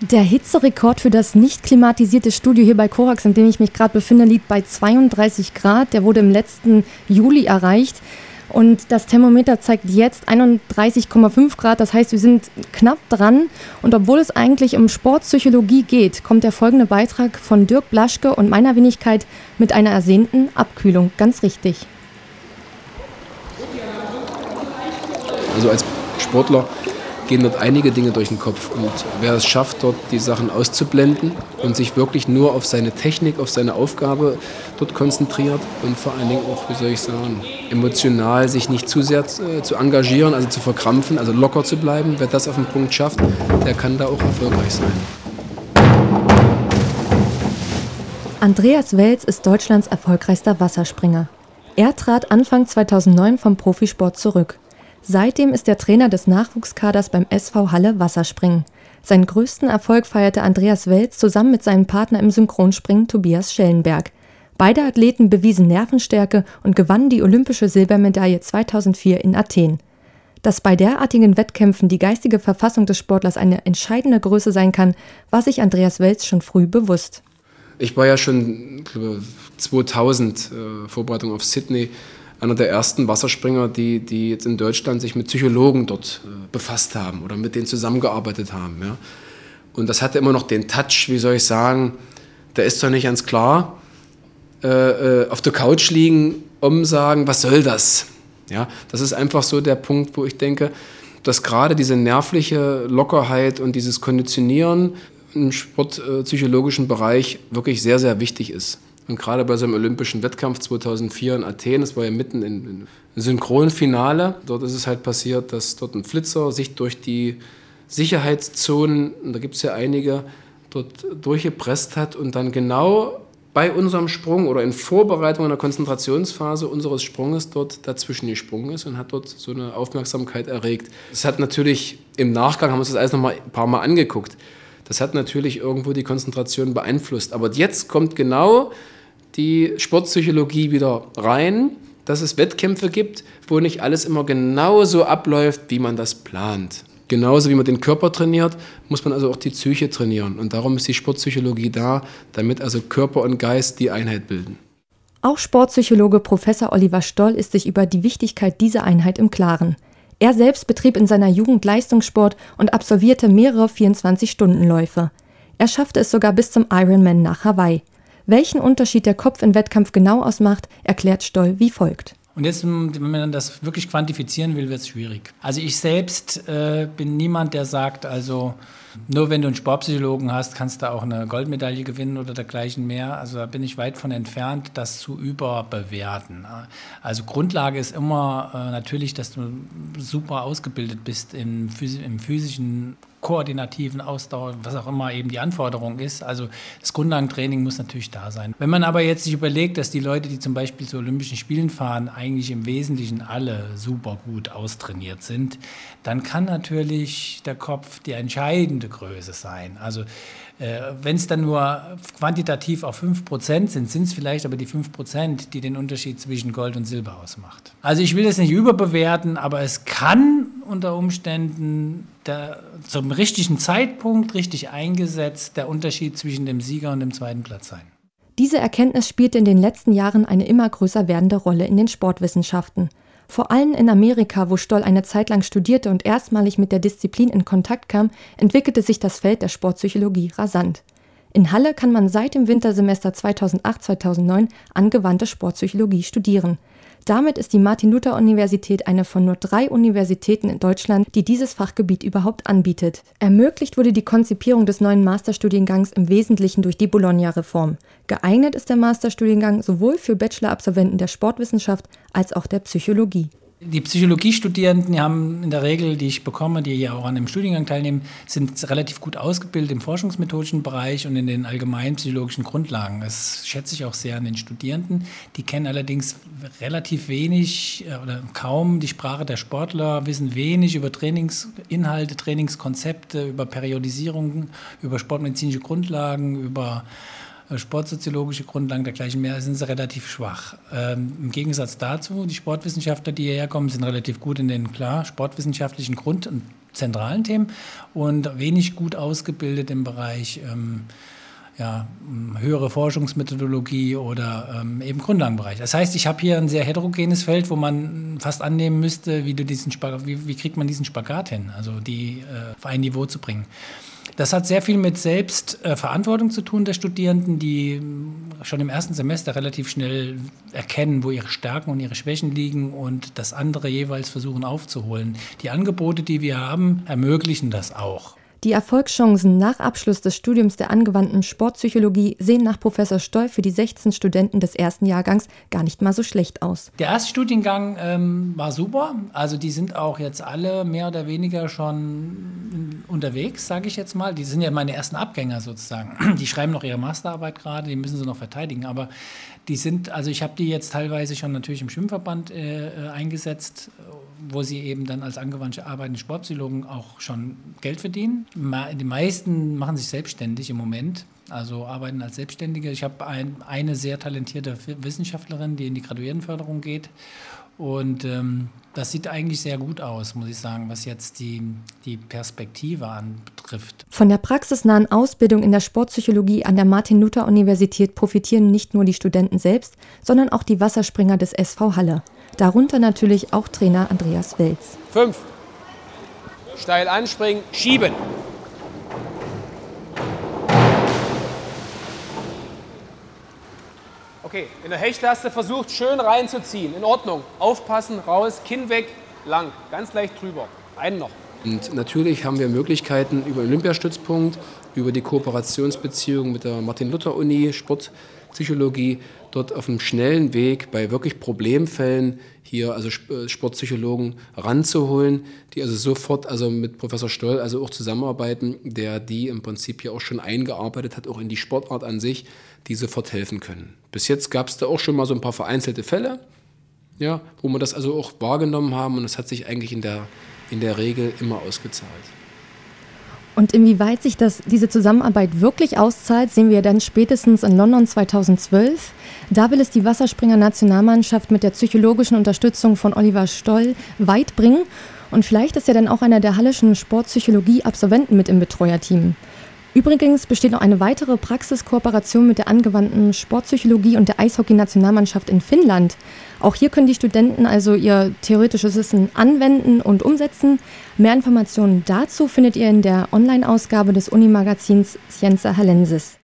Der Hitzerekord für das nicht klimatisierte Studio hier bei Korax, in dem ich mich gerade befinde, liegt bei 32 Grad. Der wurde im letzten Juli erreicht. Und das Thermometer zeigt jetzt 31,5 Grad. Das heißt, wir sind knapp dran. Und obwohl es eigentlich um Sportpsychologie geht, kommt der folgende Beitrag von Dirk Blaschke und meiner Wenigkeit mit einer ersehnten Abkühlung. Ganz richtig. Also als Sportler gehen dort einige Dinge durch den Kopf. Und wer es schafft, dort die Sachen auszublenden und sich wirklich nur auf seine Technik, auf seine Aufgabe dort konzentriert und vor allen Dingen auch, wie soll ich sagen, emotional sich nicht zu sehr zu engagieren, also zu verkrampfen, also locker zu bleiben, wer das auf den Punkt schafft, der kann da auch erfolgreich sein. Andreas Welz ist Deutschlands erfolgreichster Wasserspringer. Er trat Anfang 2009 vom Profisport zurück. Seitdem ist er Trainer des Nachwuchskaders beim SV Halle Wasserspringen. Seinen größten Erfolg feierte Andreas Welz zusammen mit seinem Partner im Synchronspringen Tobias Schellenberg. Beide Athleten bewiesen Nervenstärke und gewannen die olympische Silbermedaille 2004 in Athen. Dass bei derartigen Wettkämpfen die geistige Verfassung des Sportlers eine entscheidende Größe sein kann, war sich Andreas Welz schon früh bewusst. Ich war ja schon 2000, Vorbereitung auf Sydney, einer der ersten Wasserspringer, die jetzt in Deutschland sich mit Psychologen dort befasst haben oder mit denen zusammengearbeitet haben. Ja. Und das hatte immer noch den Touch, wie soll ich sagen, der ist zwar nicht ganz klar, auf der Couch liegen, sagen, was soll das? Ja, das ist einfach so der Punkt, wo ich denke, dass gerade diese nervliche Lockerheit und dieses Konditionieren im sportpsychologischen Bereich wirklich sehr, sehr wichtig ist. Und gerade bei so einem olympischen Wettkampf 2004 in Athen, das war ja mitten im Synchronfinale, dort ist es halt passiert, dass dort ein Flitzer sich durch die Sicherheitszonen, und da gibt es ja einige, dort durchgepresst hat und dann genau bei unserem Sprung oder in Vorbereitung einer Konzentrationsphase unseres Sprunges dort dazwischen gesprungen ist und hat dort so eine Aufmerksamkeit erregt. Das hat natürlich im Nachgang, haben wir uns das alles noch mal ein paar Mal angeguckt, das hat natürlich irgendwo die Konzentration beeinflusst. Aber jetzt kommt genau die Sportpsychologie wieder rein, dass es Wettkämpfe gibt, wo nicht alles immer genau so abläuft, wie man das plant. Genauso wie man den Körper trainiert, muss man also auch die Psyche trainieren. Und darum ist die Sportpsychologie da, damit also Körper und Geist die Einheit bilden. Auch Sportpsychologe Professor Oliver Stoll ist sich über die Wichtigkeit dieser Einheit im Klaren. Er selbst betrieb in seiner Jugend Leistungssport und absolvierte mehrere 24-Stunden-Läufe. Er schaffte es sogar bis zum Ironman nach Hawaii. Welchen Unterschied der Kopf im Wettkampf genau ausmacht, erklärt Stoll wie folgt. Und jetzt, wenn man das wirklich quantifizieren will, wird es schwierig. Also ich selbst bin niemand, der sagt, also nur wenn du einen Sportpsychologen hast, kannst du auch eine Goldmedaille gewinnen oder dergleichen mehr. Also da bin ich weit von entfernt, das zu überbewerten. Also Grundlage ist immer natürlich, dass du super ausgebildet bist im physischen, koordinativen Ausdauer, was auch immer eben die Anforderung ist. Also das Grundlagentraining muss natürlich da sein. Wenn man aber jetzt sich überlegt, dass die Leute, die zum Beispiel zu Olympischen Spielen fahren, eigentlich im Wesentlichen alle super gut austrainiert sind, dann kann natürlich der Kopf die entscheidende Größe sein. Also wenn es dann nur quantitativ auf 5% sind, sind es vielleicht aber die 5%, die den Unterschied zwischen Gold und Silber ausmacht. Also ich will das nicht überbewerten, aber es kann unter Umständen zum richtigen Zeitpunkt, richtig eingesetzt, der Unterschied zwischen dem Sieger und dem zweiten Platz sein. Diese Erkenntnis spielte in den letzten Jahren eine immer größer werdende Rolle in den Sportwissenschaften. Vor allem in Amerika, wo Stoll eine Zeit lang studierte und erstmalig mit der Disziplin in Kontakt kam, entwickelte sich das Feld der Sportpsychologie rasant. In Halle kann man seit dem Wintersemester 2008/2009 angewandte Sportpsychologie studieren. Damit ist die Martin-Luther-Universität eine von nur 3 Universitäten in Deutschland, die dieses Fachgebiet überhaupt anbietet. Ermöglicht wurde die Konzipierung des neuen Masterstudiengangs im Wesentlichen durch die Bologna-Reform. Geeignet ist der Masterstudiengang sowohl für Bachelor-Absolventen der Sportwissenschaft als auch der Psychologie. Die Psychologiestudierenden, die haben in der Regel, die ich bekomme, die ja auch an dem Studiengang teilnehmen, sind relativ gut ausgebildet im forschungsmethodischen Bereich und in den allgemeinen psychologischen Grundlagen. Das schätze ich auch sehr an den Studierenden. Die kennen allerdings relativ wenig oder kaum die Sprache der Sportler, wissen wenig über Trainingsinhalte, Trainingskonzepte, über Periodisierung, über sportmedizinische Grundlagen, über sportsoziologische Grundlagen dergleichen mehr, sind sie relativ schwach. Im Gegensatz dazu, die Sportwissenschaftler, die hierher kommen, sind relativ gut in den, klar, sportwissenschaftlichen zentralen Themen und wenig gut ausgebildet im Bereich höhere Forschungsmethodologie oder eben Grundlagenbereich. Das heißt, ich habe hier ein sehr heterogenes Feld, wo man fast annehmen müsste, wie kriegt man diesen Spagat hin, also die auf ein Niveau zu bringen. Das hat sehr viel mit Selbstverantwortung zu tun der Studierenden, die schon im ersten Semester relativ schnell erkennen, wo ihre Stärken und ihre Schwächen liegen und das andere jeweils versuchen aufzuholen. Die Angebote, die wir haben, ermöglichen das auch. Die Erfolgschancen nach Abschluss des Studiums der angewandten Sportpsychologie sehen nach Professor Stoll für die 16 Studenten des ersten Jahrgangs gar nicht mal so schlecht aus. Der erste Studiengang war super. Also die sind auch jetzt alle mehr oder weniger schon unterwegs, sage ich jetzt mal. Die sind ja meine ersten Abgänger sozusagen. Die schreiben noch ihre Masterarbeit gerade, die müssen sie noch verteidigen. Aber ich habe die jetzt teilweise schon natürlich im Schwimmverband eingesetzt, wo sie eben dann als angewandte arbeitende Sportpsychologen auch schon Geld verdienen. Die meisten machen sich selbstständig im Moment, also arbeiten als Selbstständige. Ich habe eine sehr talentierte Wissenschaftlerin, die in die Graduiertenförderung geht. Und das sieht eigentlich sehr gut aus, muss ich sagen, was jetzt die Perspektive anbetrifft. Von der praxisnahen Ausbildung in der Sportpsychologie an der Martin-Luther-Universität profitieren nicht nur die Studenten selbst, sondern auch die Wasserspringer des SV Halle. Darunter natürlich auch Trainer Andreas Welz. 5. Steil anspringen, schieben. Okay, in der Hechtaste versucht schön reinzuziehen. In Ordnung. Aufpassen, raus, Kinn weg, lang. Ganz leicht drüber. Einen noch. Und natürlich haben wir Möglichkeiten über den Olympiastützpunkt, über die Kooperationsbeziehung mit der Martin-Luther-Uni, Sportpsychologie, dort auf einem schnellen Weg bei wirklich Problemfällen hier also Sportpsychologen ranzuholen, die also sofort mit Professor Stoll also auch zusammenarbeiten, der die im Prinzip hier auch schon eingearbeitet hat, auch in die Sportart an sich, die sofort helfen können. Bis jetzt gab es da auch schon mal so ein paar vereinzelte Fälle, ja, wo wir das also auch wahrgenommen haben, und das hat sich eigentlich in der Regel immer ausgezahlt. Und inwieweit sich diese Zusammenarbeit wirklich auszahlt, sehen wir dann spätestens in London 2012. Da will es die Wasserspringer-Nationalmannschaft mit der psychologischen Unterstützung von Oliver Stoll weit bringen. Und vielleicht ist ja dann auch einer der halleschen Sportpsychologie-Absolventen mit im Betreuerteam. Übrigens besteht noch eine weitere Praxiskooperation mit der angewandten Sportpsychologie und der Eishockey-Nationalmannschaft in Finnland. Auch hier können die Studenten also ihr theoretisches Wissen anwenden und umsetzen. Mehr Informationen dazu findet ihr in der Online-Ausgabe des Uni-Magazins Scienza Hallensis.